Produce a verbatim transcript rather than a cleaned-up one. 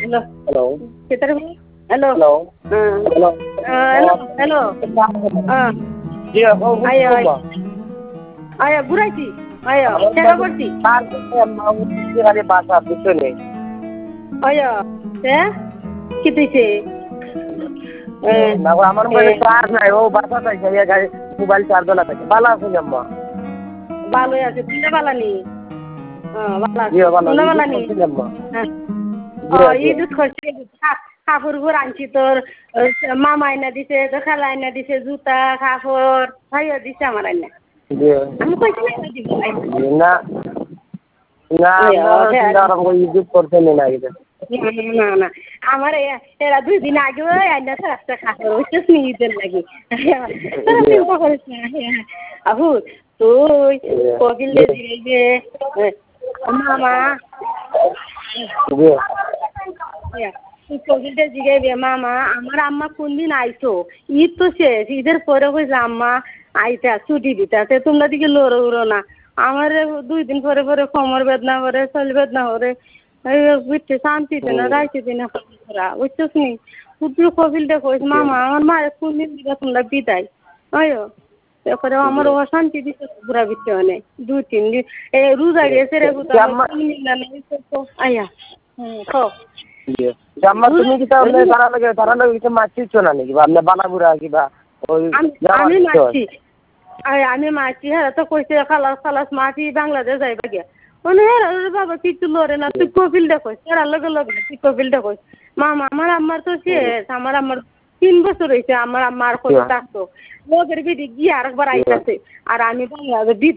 Hello. Hello. Kita rin. Hello. Hello. Ah. Hello. Ah, hello. Hello. Ah. জি Ayo, ayo. বাবা Ayo, ঘুরাইছি। Ayo, চেষ্টা করছি। তার আরে বাসা পিছনে Ayo. তে কি দিছে? না আমার মোবাইলে চার্জ নাই ও বাসা চাইছে এই গাড়ি মোবাইল চার্জ না থাকে ভালো আছেন আম্মা ভালো আছে তুমি ভালো নি হ্যাঁ ভালো জি আছে ভালো তুমি ভালো নি আছেন আম্মা হ্যাঁ ও ঈদ করছে কাপড় গুলো আনছি তোর মামা আইনা দিছে তো খালা আইনা দিছে জুতা কাপড় ভাইও দিছে আমার আইনা জি আমি কইছি না দিব না না আমরা আরাম করে ঈদ করতে না ঈদ না না আমার এরা দুই দিন আগে আইনা রাস্তা কাপড় ওইটা ঈদের লাগে তোরা চিন্তা করিস না আহু তুই কোকিল দিলে মামা কোকিলটা জিগাইবে মামা আমার আম্মা কোন দিন আইছো ঈদ তো শেষ ঈদের পরে কইছে আম্মা আইতা ছুটি দিতে তোমরা দিকে লড়ো উড়ো না আমার দুই দিন পরে পরে কোমর বেদনা করে শরীর বেদনা করে বুঝতে শান্তিতে না রাইতে না করা বুঝছিস নি তুই কোকিলটা কইস মামা আমার মায়ের কোন দিন দিকে তোমরা বিদায় আয়ো তারপরে আমার অশান্তি দিচ্ছে পুরা বিচ্ছে অনেক দুই তিন দিন এ রোজা গেছে রে আয়া হুম খো জাম্মা তুমি কি তাহলে তারা লাগে তারা লাগে কিছু মারছিস না নাকি বা আপনি বালাগুড়া কিবা ওই আমি মারছি আমি মারছি হ্যাঁ তো কইছে খালাস খালাস মাছি বাংলাদেশ যাইবা গিয়া মানে হ্যাঁ বাবা কিছু লড়ে না তুই কপিল দেখোস তারা লগে লগে তুই কপিল দেখোস মামা আমার আম্মার তো শেষ আমার আম্মার তিন বছর হয়েছে আমার আম্মার কথা থাকতো লোকের বিধি গিয়ে আরেকবার আইতাছে আর আমি বাংলাদেশ